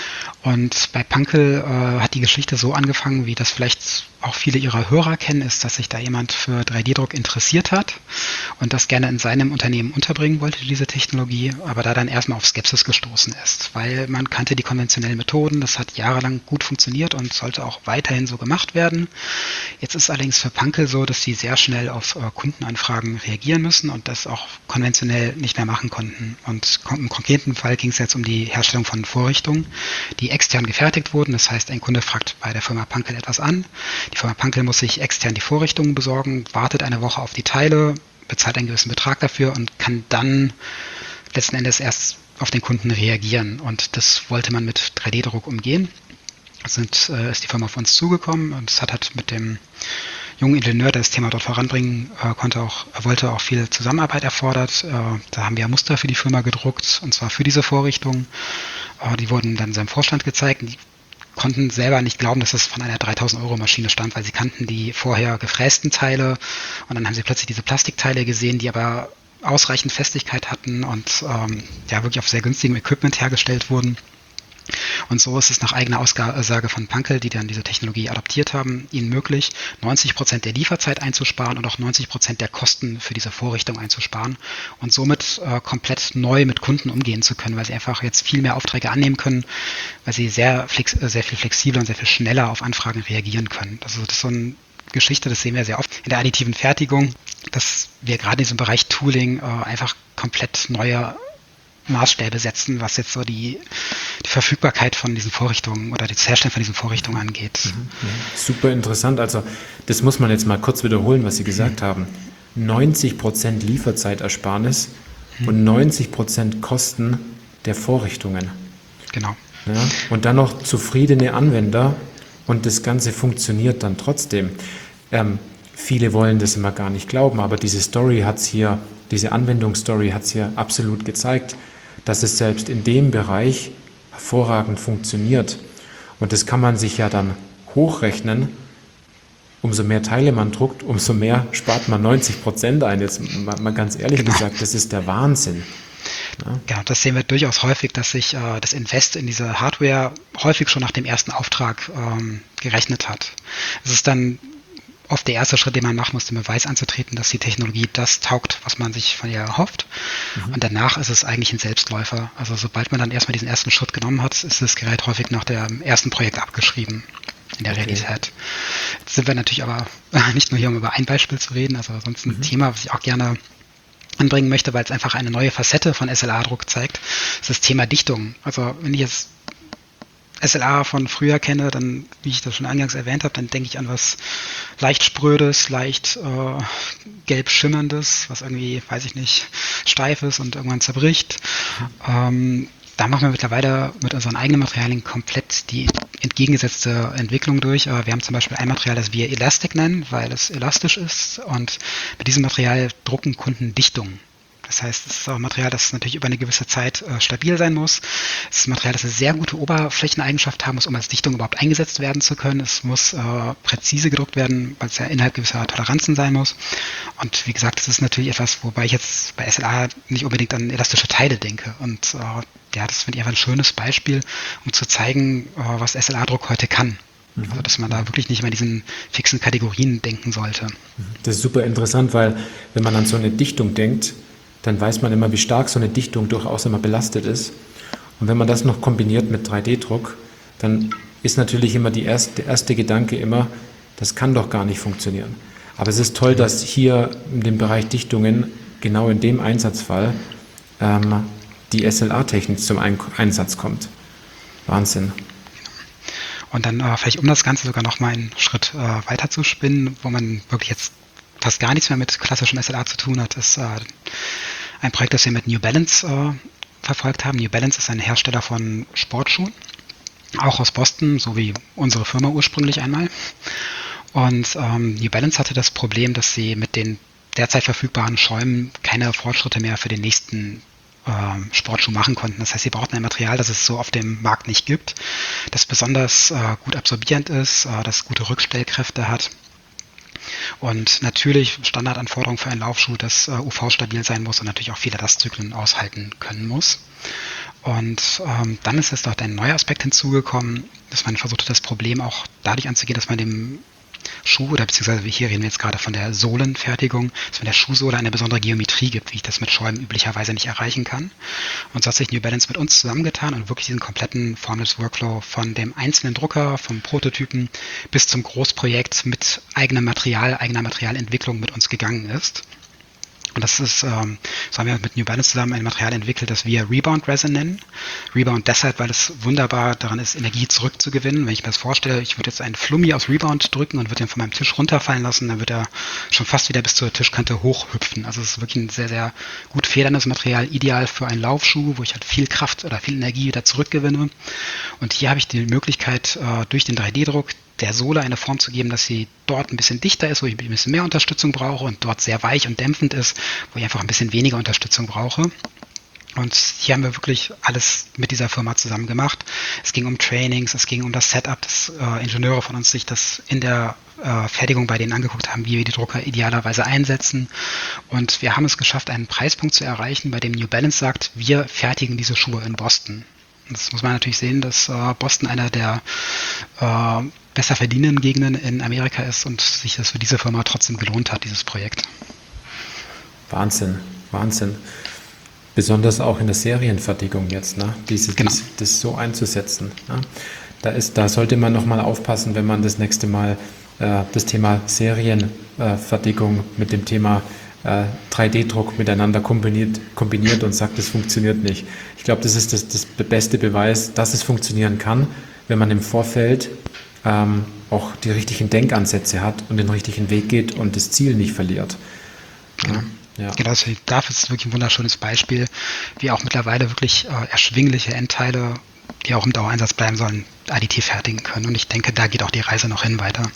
Und bei Punkel hat die Geschichte so angefangen, wie das vielleicht auch viele ihrer Hörer kennen, ist, dass sich da jemand für 3D-Druck interessiert hat und das gerne in seinem Unternehmen unterbringen wollte, diese Technologie, aber da dann erstmal auf Skepsis gestoßen ist, weil man kannte die konventionellen Methoden, das hat jahrelang gut funktioniert und sollte auch weiterhin so gemacht werden. Jetzt ist allerdings für Punkel so, dass sie sehr schnell auf Kundenanfragen reagieren müssen und das auch konventionell nicht mehr machen konnten. Und im konkreten Fall ging es jetzt um die Herstellung von Vorrichtungen, die extern gefertigt wurden. Das heißt, ein Kunde fragt bei der Firma Punkel etwas an. Die Firma Punkel muss sich extern die Vorrichtungen besorgen, wartet eine Woche auf die Teile, bezahlt einen gewissen Betrag dafür und kann dann letzten Endes erst auf den Kunden reagieren. Und das wollte man mit 3D-Druck umgehen. Ist die Firma auf uns zugekommen und es hat mit dem jungen Ingenieur, der das Thema dort voranbringen wollte auch viel Zusammenarbeit erfordert. Da haben wir Muster für die Firma gedruckt, und zwar für diese Vorrichtung. Die wurden dann seinem Vorstand gezeigt. Die konnten selber nicht glauben, dass das von einer 3.000-Euro-Maschine stammt, weil sie kannten die vorher gefrästen Teile und dann haben sie plötzlich diese Plastikteile gesehen, die aber ausreichend Festigkeit hatten und wirklich auf sehr günstigem Equipment hergestellt wurden. Und so ist es nach eigener Aussage von Punkel, die dann diese Technologie adaptiert haben, ihnen möglich, 90% der Lieferzeit einzusparen und auch 90% der Kosten für diese Vorrichtung einzusparen und somit komplett neu mit Kunden umgehen zu können, weil sie einfach jetzt viel mehr Aufträge annehmen können, weil sie sehr viel flexibler und sehr viel schneller auf Anfragen reagieren können. Also das ist so eine Geschichte, das sehen wir sehr oft in der additiven Fertigung, dass wir gerade in diesem Bereich Tooling einfach komplett neue Maßstäbe setzen, was jetzt so die Verfügbarkeit von diesen Vorrichtungen oder das Herstellen von diesen Vorrichtungen angeht. Super interessant. Also das muss man jetzt mal kurz wiederholen, was Sie gesagt haben. 90% Lieferzeitersparnis und 90% Kosten der Vorrichtungen. Genau. Ja, und dann noch zufriedene Anwender und das Ganze funktioniert dann trotzdem. Viele wollen das immer gar nicht glauben, aber diese Anwendungsstory hat es hier absolut gezeigt, dass es selbst in dem Bereich hervorragend funktioniert. Und das kann man sich ja dann hochrechnen. Umso mehr Teile man druckt, umso mehr spart man 90% ein. Jetzt mal ganz ehrlich gesagt, das ist der Wahnsinn. Ja. Ja, das sehen wir durchaus häufig, dass sich das Invest in diese Hardware häufig schon nach dem ersten Auftrag gerechnet hat. Es ist dann oft der erste Schritt, den man machen muss, den Beweis anzutreten, dass die Technologie das taugt, was man sich von ihr erhofft. Und danach ist es eigentlich ein Selbstläufer. Also sobald man dann erstmal diesen ersten Schritt genommen hat, ist das Gerät häufig nach dem ersten Projekt abgeschrieben in der Realität. Jetzt sind wir natürlich aber nicht nur hier, um über ein Beispiel zu reden, also sonst ein Thema, was ich auch gerne anbringen möchte, weil es einfach eine neue Facette von SLA-Druck zeigt, ist das Thema Dichtung. Also wenn ich jetzt SLA von früher kenne, dann, wie ich das schon eingangs erwähnt habe, dann denke ich an was leicht Sprödes, leicht gelb schimmerndes, was irgendwie, weiß ich nicht, steif ist und irgendwann zerbricht. Da machen wir mittlerweile mit unseren eigenen Materialien komplett die entgegengesetzte Entwicklung durch. Wir haben zum Beispiel ein Material, das wir Elastic nennen, weil es elastisch ist, und mit diesem Material drucken Kunden Dichtungen. Das heißt, es ist auch ein Material, das natürlich über eine gewisse Zeit stabil sein muss. Es ist ein Material, das eine sehr gute Oberflächeneigenschaft haben muss, um als Dichtung überhaupt eingesetzt werden zu können. Es muss präzise gedruckt werden, weil es ja innerhalb gewisser Toleranzen sein muss. Und wie gesagt, das ist natürlich etwas, wobei ich jetzt bei SLA nicht unbedingt an elastische Teile denke. Und das finde ich einfach ein schönes Beispiel, um zu zeigen, was SLA-Druck heute kann. Also, dass man da wirklich nicht mehr in diesen fixen Kategorien denken sollte. Das ist super interessant, weil wenn man an so eine Dichtung denkt, dann weiß man immer, wie stark so eine Dichtung durchaus immer belastet ist. Und wenn man das noch kombiniert mit 3D-Druck, dann ist natürlich immer der erste Gedanke immer, das kann doch gar nicht funktionieren. Aber es ist toll, dass hier in dem Bereich Dichtungen, genau in dem Einsatzfall, die SLA-Technik zum Einsatz kommt. Wahnsinn. Und dann vielleicht um das Ganze sogar noch mal einen Schritt weiter zu spinnen, wo man wirklich jetzt fast gar nichts mehr mit klassischem SLA zu tun hat, ist ein Projekt, das wir mit New Balance verfolgt haben. New Balance ist ein Hersteller von Sportschuhen, auch aus Boston, so wie unsere Firma ursprünglich einmal. Und New Balance hatte das Problem, dass sie mit den derzeit verfügbaren Schäumen keine Fortschritte mehr für den nächsten Sportschuh machen konnten. Das heißt, sie brauchten ein Material, das es so auf dem Markt nicht gibt, das besonders gut absorbierend ist, das gute Rückstellkräfte hat. Und natürlich Standardanforderungen für einen Laufschuh, dass UV-stabil sein muss und natürlich auch viele Lastzyklen aushalten können muss. Und dann ist jetzt noch ein neuer Aspekt hinzugekommen, dass man versucht hat, das Problem auch dadurch anzugehen, dass man dem Schuh, oder beziehungsweise hier reden wir jetzt gerade von der Sohlenfertigung, dass man der Schuhsohle eine besondere Geometrie gibt, wie ich das mit Schäumen üblicherweise nicht erreichen kann. Und so hat sich New Balance mit uns zusammengetan und wirklich diesen kompletten Formless-Workflow von dem einzelnen Drucker, vom Prototypen bis zum Großprojekt mit eigenem Material, eigener Materialentwicklung mit uns gegangen ist. Und das ist, so haben wir mit New Balance zusammen ein Material entwickelt, das wir Rebound Resin nennen. Rebound deshalb, weil es wunderbar daran ist, Energie zurückzugewinnen. Wenn ich mir das vorstelle, ich würde jetzt einen Flummi aus Rebound drücken und würde den von meinem Tisch runterfallen lassen, dann wird er schon fast wieder bis zur Tischkante hochhüpfen. Also es ist wirklich ein sehr, sehr gut federndes Material, ideal für einen Laufschuh, wo ich halt viel Kraft oder viel Energie wieder zurückgewinne. Und hier habe ich die Möglichkeit, durch den 3D-Druck der Sohle eine Form zu geben, dass sie dort ein bisschen dichter ist, wo ich ein bisschen mehr Unterstützung brauche und dort sehr weich und dämpfend ist, wo ich einfach ein bisschen weniger Unterstützung brauche. Und hier haben wir wirklich alles mit dieser Firma zusammen gemacht. Es ging um Trainings, es ging um das Setup, dass Ingenieure von uns sich das in der Fertigung bei denen angeguckt haben, wie wir die Drucker idealerweise einsetzen. Und wir haben es geschafft, einen Preispunkt zu erreichen, bei dem New Balance sagt, wir fertigen diese Schuhe in Boston. Das muss man natürlich sehen, dass Boston einer der besser verdienenden Gegenden in Amerika ist und sich das für diese Firma trotzdem gelohnt hat, dieses Projekt. Wahnsinn, Wahnsinn. Besonders auch in der Serienfertigung jetzt, ne? Das so einzusetzen. Ne? Da sollte man nochmal aufpassen, wenn man das nächste Mal das Thema Serienfertigung mit dem Thema 3D-Druck miteinander kombiniert und sagt, das funktioniert nicht. Ich glaube, das ist das beste Beweis, dass es funktionieren kann, wenn man im Vorfeld auch die richtigen Denkansätze hat und den richtigen Weg geht und das Ziel nicht verliert. Genau. Ja. Genau, dafür ist es wirklich ein wunderschönes Beispiel, wie auch mittlerweile wirklich erschwingliche Endteile, die auch im Dauereinsatz bleiben sollen, additiv fertigen können. Und ich denke, da geht auch die Reise noch hin weiter.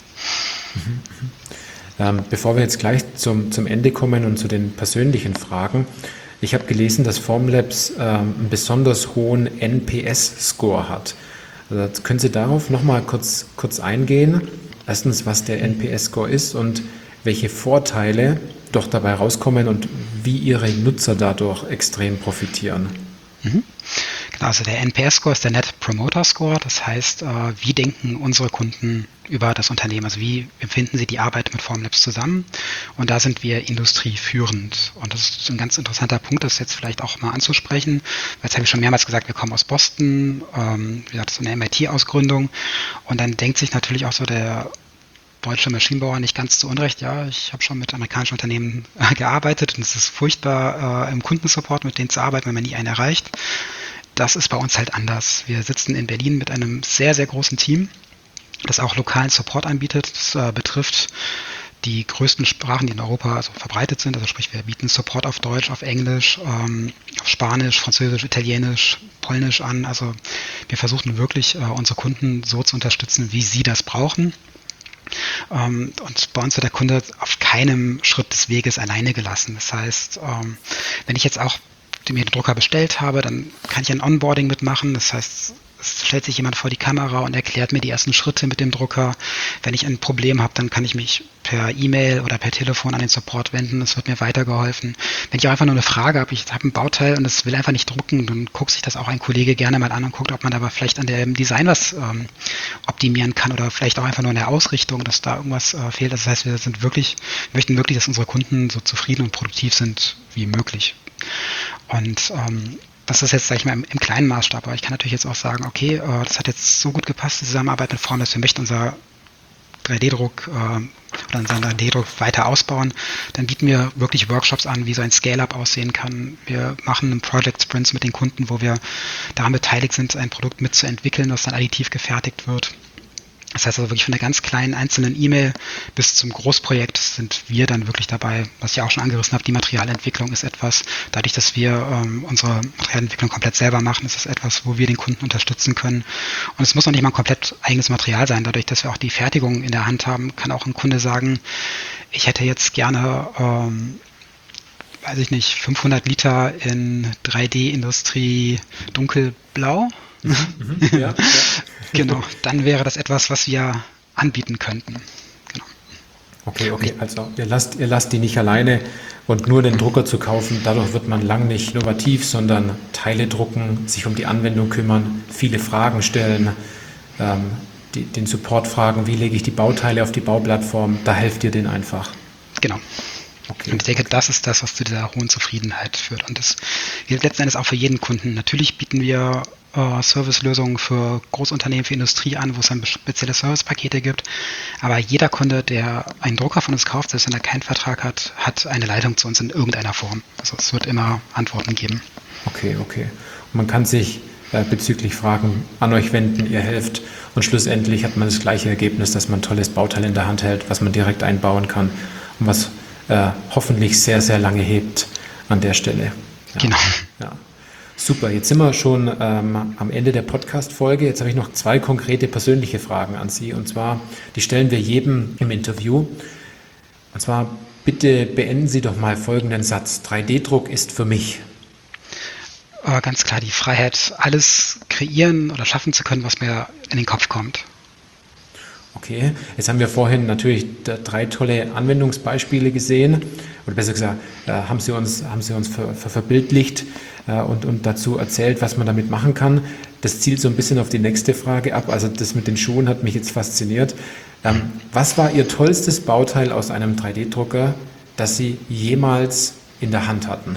Bevor wir jetzt gleich zum Ende kommen und zu den persönlichen Fragen, ich habe gelesen, dass Formlabs einen besonders hohen NPS-Score hat. Also können Sie darauf nochmal kurz eingehen? Erstens, was der NPS-Score ist und welche Vorteile doch dabei rauskommen und wie Ihre Nutzer dadurch extrem profitieren. Mhm. Genau, also der NPS-Score ist der Net Promoter Score. Das heißt, wie denken unsere Kunden über das Unternehmen? Also wie empfinden sie die Arbeit mit Formlabs zusammen? Und da sind wir industrieführend. Und das ist ein ganz interessanter Punkt, das jetzt vielleicht auch mal anzusprechen. Weil jetzt habe ich schon mehrmals gesagt, wir kommen aus Boston, wie gesagt, das ist eine MIT-Ausgründung. Und dann denkt sich natürlich auch so der deutsche Maschinenbauer nicht ganz zu Unrecht. Ja, ich habe schon mit amerikanischen Unternehmen gearbeitet und es ist furchtbar, im Kundensupport mit denen zu arbeiten, wenn man nie einen erreicht. Das ist bei uns halt anders. Wir sitzen in Berlin mit einem sehr, sehr großen Team, das auch lokalen Support anbietet. Das betrifft die größten Sprachen, die in Europa also verbreitet sind. Also sprich, wir bieten Support auf Deutsch, auf Englisch, auf Spanisch, Französisch, Italienisch, Polnisch an. Also wir versuchen wirklich, unsere Kunden so zu unterstützen, wie sie das brauchen. Und bei uns wird der Kunde auf keinem Schritt des Weges alleine gelassen. Das heißt, wenn ich jetzt auch mir den Drucker bestellt habe, dann kann ich ein Onboarding mitmachen. Das heißt, es stellt sich jemand vor die Kamera und erklärt mir die ersten Schritte mit dem Drucker. Wenn ich ein Problem habe, dann kann ich mich per E-Mail oder per Telefon an den Support wenden. Es wird mir weitergeholfen. Wenn ich auch einfach nur eine Frage habe, ich habe ein Bauteil und es will einfach nicht drucken, dann guckt sich das auch ein Kollege gerne mal an und guckt, ob man aber vielleicht an dem Design was optimieren kann oder vielleicht auch einfach nur in der Ausrichtung, dass da irgendwas fehlt. Das heißt, wir möchten wirklich, dass unsere Kunden so zufrieden und produktiv sind wie möglich. Und das ist jetzt, sag ich mal, im kleinen Maßstab, aber ich kann natürlich jetzt auch sagen, okay, das hat jetzt so gut gepasst, die Zusammenarbeit mit Formlabs, wir möchten unser 3D-Druck oder unseren 3D-Druck weiter ausbauen, dann bieten wir wirklich Workshops an, wie so ein Scale-Up aussehen kann. Wir machen Project Sprints mit den Kunden, wo wir daran beteiligt sind, ein Produkt mitzuentwickeln, das dann additiv gefertigt wird. Das heißt also wirklich von der ganz kleinen einzelnen E-Mail bis zum Großprojekt sind wir dann wirklich dabei. Was ich auch schon angerissen habe, die Materialentwicklung ist etwas, dadurch, dass wir unsere Materialentwicklung komplett selber machen, ist es etwas, wo wir den Kunden unterstützen können. Und es muss noch nicht mal ein komplett eigenes Material sein. Dadurch, dass wir auch die Fertigung in der Hand haben, kann auch ein Kunde sagen, ich hätte jetzt gerne, weiß ich nicht, 500 Liter in 3D-Industrie dunkelblau. Ja, ja. Genau, dann wäre das etwas, was wir anbieten könnten. Genau. Okay, also ihr lasst die nicht alleine und nur den Drucker zu kaufen, dadurch wird man lang nicht innovativ, sondern Teile drucken, sich um die Anwendung kümmern, viele Fragen stellen, den Support fragen, wie lege ich die Bauteile auf die Bauplattform, da helft ihr denen einfach. Genau. Okay. Und ich denke, das ist das, was zu dieser hohen Zufriedenheit führt. Und das gilt letzten Endes auch für jeden Kunden. Natürlich bieten wir Servicelösungen für Großunternehmen, für Industrie an, wo es dann spezielle Servicepakete gibt. Aber jeder Kunde, der einen Drucker von uns kauft, selbst wenn er keinen Vertrag hat, hat eine Leitung zu uns in irgendeiner Form. Also es wird immer Antworten geben. Okay. Und man kann sich bezüglich Fragen an euch wenden, ihr helft und schlussendlich hat man das gleiche Ergebnis, dass man ein tolles Bauteil in der Hand hält, was man direkt einbauen kann und was hoffentlich sehr, sehr lange hebt an der Stelle. Ja. Genau. Ja. Super, jetzt sind wir schon am Ende der Podcast-Folge. Jetzt habe ich noch 2 konkrete persönliche Fragen an Sie. Und zwar, die stellen wir jedem im Interview. Und zwar, bitte beenden Sie doch mal folgenden Satz. 3D-Druck ist für mich. Ganz klar die Freiheit, alles kreieren oder schaffen zu können, was mir in den Kopf kommt. Okay, jetzt haben wir vorhin natürlich 3 tolle Anwendungsbeispiele gesehen. Oder besser gesagt, haben Sie uns verbildlicht und dazu erzählt, was man damit machen kann. Das zielt so ein bisschen auf die nächste Frage ab. Also das mit den Schuhen hat mich jetzt fasziniert. Was war Ihr tollstes Bauteil aus einem 3D-Drucker, das Sie jemals in der Hand hatten?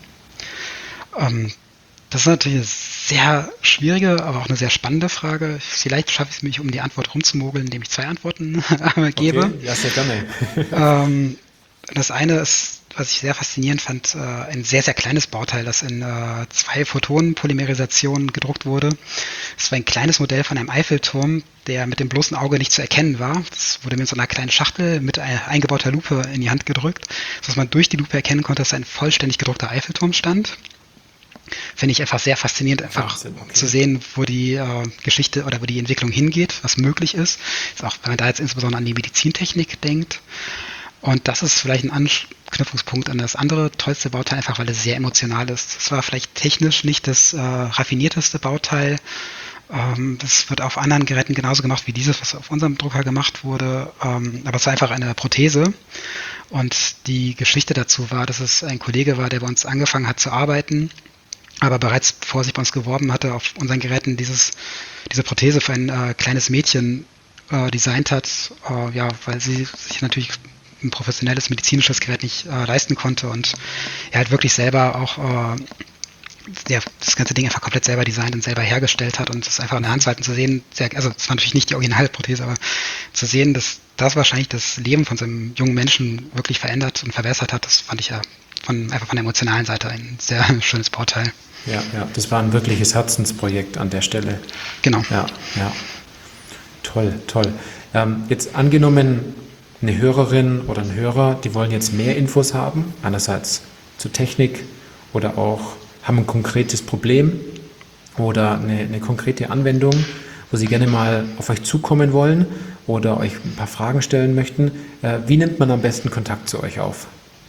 Das ist natürlich eine sehr schwierige, aber auch eine sehr spannende Frage. Vielleicht schaffe ich es mich, um die Antwort rumzumogeln, indem ich 2 Antworten gebe. Okay, ja, sehr gerne. Das eine ist, was ich sehr faszinierend fand, ein sehr, sehr kleines Bauteil, das in 2 Photonen-Polymerisation gedruckt wurde. Es war ein kleines Modell von einem Eiffelturm, der mit dem bloßen Auge nicht zu erkennen war. Das wurde mir in so einer kleinen Schachtel mit eingebauter Lupe in die Hand gedrückt, sodass man durch die Lupe erkennen konnte, dass ein vollständig gedruckter Eiffelturm stand. Finde ich einfach sehr faszinierend, einfach zu sehen, wo die Geschichte oder wo die Entwicklung hingeht, was möglich ist. Auch wenn man da jetzt insbesondere an die Medizintechnik denkt. Und das ist vielleicht ein Anknüpfungspunkt an das andere tollste Bauteil, einfach weil es sehr emotional ist. Es war vielleicht technisch nicht das raffinierteste Bauteil. Das wird auf anderen Geräten genauso gemacht wie dieses, was auf unserem Drucker gemacht wurde. Aber es war einfach eine Prothese. Und die Geschichte dazu war, dass es ein Kollege war, der bei uns angefangen hat zu arbeiten, aber bereits bevor sich bei uns geworben hatte, auf unseren Geräten diese Prothese für ein kleines Mädchen designt hat, weil sie sich natürlich ein professionelles medizinisches Gerät nicht leisten konnte und er halt wirklich selber auch das ganze Ding einfach komplett selber designt und selber hergestellt hat und es einfach in der Hand zu halten, zu sehen, also es war natürlich nicht die Originalprothese, aber zu sehen, dass das wahrscheinlich das Leben von so einem jungen Menschen wirklich verändert und verbessert hat, das fand ich ja einfach von der emotionalen Seite ein sehr schönes Bauteil. Ja, das war ein wirkliches Herzensprojekt an der Stelle. Genau. Ja. Toll. Jetzt angenommen, eine Hörerin oder ein Hörer, die wollen jetzt mehr Infos haben, einerseits zur Technik oder auch haben ein konkretes Problem oder eine konkrete Anwendung, wo sie gerne mal auf euch zukommen wollen oder euch ein paar Fragen stellen möchten. Wie nimmt man am besten Kontakt zu euch auf?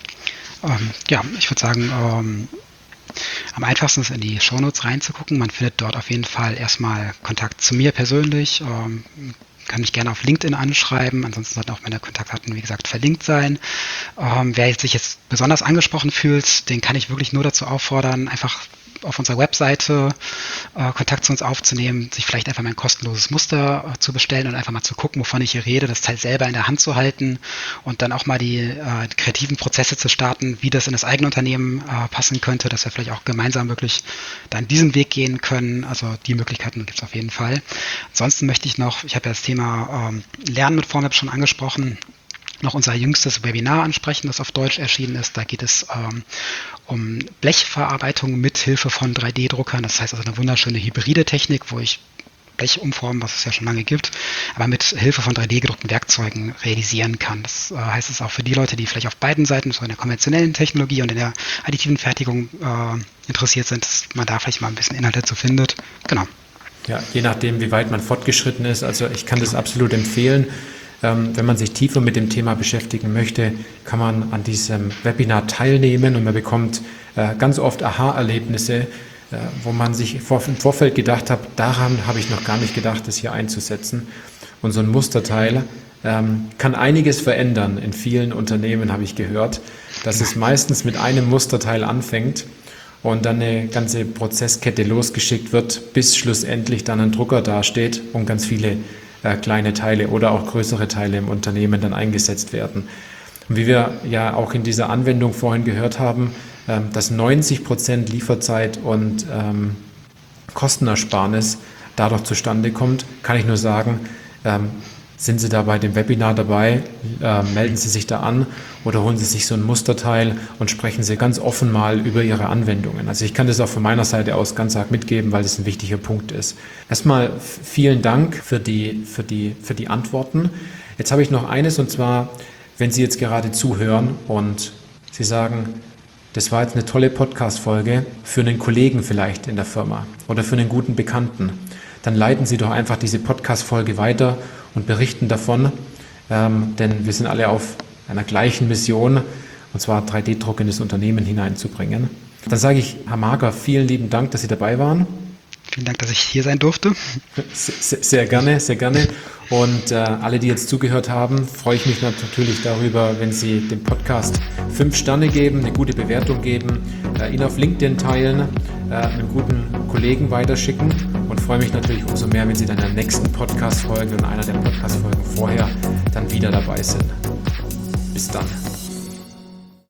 Ich würde sagen, am einfachsten ist in die Shownotes reinzugucken. Man findet dort auf jeden Fall erstmal Kontakt zu mir persönlich. Kann mich gerne auf LinkedIn anschreiben. Ansonsten sollten auch meine Kontaktdaten, wie gesagt, verlinkt sein. Wer sich jetzt besonders angesprochen fühlt, den kann ich wirklich nur dazu auffordern, einfach auf unserer Webseite Kontakt zu uns aufzunehmen, sich vielleicht einfach mal ein kostenloses Muster zu bestellen und einfach mal zu gucken, wovon ich hier rede, das Teil selber in der Hand zu halten und dann auch mal die kreativen Prozesse zu starten, wie das in das eigene Unternehmen passen könnte, dass wir vielleicht auch gemeinsam wirklich dann diesen Weg gehen können. Also die Möglichkeiten gibt es auf jeden Fall. Ansonsten möchte ich noch, ich habe ja das Thema Lernen mit Formlab schon angesprochen, noch unser jüngstes Webinar ansprechen, das auf Deutsch erschienen ist. Da geht es um Blechverarbeitung mit Hilfe von 3D-Druckern. Das heißt also eine wunderschöne hybride Technik, wo ich Blech umformen, was es ja schon lange gibt, aber mit Hilfe von 3D-gedruckten Werkzeugen realisieren kann. Das heißt es auch für die Leute, die vielleicht auf beiden Seiten, so in der konventionellen Technologie und in der additiven Fertigung interessiert sind, dass man da vielleicht mal ein bisschen Inhalt dazu findet. Genau. Ja, je nachdem, wie weit man fortgeschritten ist. Also ich kann das absolut empfehlen. Wenn man sich tiefer mit dem Thema beschäftigen möchte, kann man an diesem Webinar teilnehmen und man bekommt ganz oft Aha-Erlebnisse, wo man sich im Vorfeld gedacht hat, daran habe ich noch gar nicht gedacht, das hier einzusetzen. Und so ein Musterteil kann einiges verändern. In vielen Unternehmen habe ich gehört, dass es meistens mit einem Musterteil anfängt und dann eine ganze Prozesskette losgeschickt wird, bis schlussendlich dann ein Drucker dasteht und ganz viele kleine Teile oder auch größere Teile im Unternehmen dann eingesetzt werden. Und wie wir ja auch in dieser Anwendung vorhin gehört haben, dass 90% Lieferzeit und Kostenersparnis dadurch zustande kommt, kann ich nur sagen, sind Sie da bei dem Webinar dabei, melden Sie sich da an oder holen Sie sich so ein Musterteil und sprechen Sie ganz offen mal über Ihre Anwendungen. Also ich kann das auch von meiner Seite aus ganz arg mitgeben, weil das ein wichtiger Punkt ist. Erstmal vielen Dank für die Antworten. Jetzt habe ich noch eines, und zwar, wenn Sie jetzt gerade zuhören und Sie sagen, das war jetzt eine tolle Podcast-Folge für einen Kollegen vielleicht in der Firma oder für einen guten Bekannten, dann leiten Sie doch einfach diese Podcast-Folge weiter und berichten davon, denn wir sind alle auf einer gleichen Mission, und zwar 3D-Druck in das Unternehmen hineinzubringen. Dann sage ich, Herr Mager, vielen lieben Dank, dass Sie dabei waren. Vielen Dank, dass ich hier sein durfte. Sehr gerne, sehr gerne. Und alle, die jetzt zugehört haben, freue ich mich natürlich darüber, wenn Sie dem Podcast 5 Sterne geben, eine gute Bewertung geben, ihn auf LinkedIn teilen, einem guten Kollegen weiterschicken, und freue mich natürlich umso mehr, wenn Sie dann in der nächsten Podcast-Folge und einer der Podcast-Folgen vorher dann wieder dabei sind. Bis dann.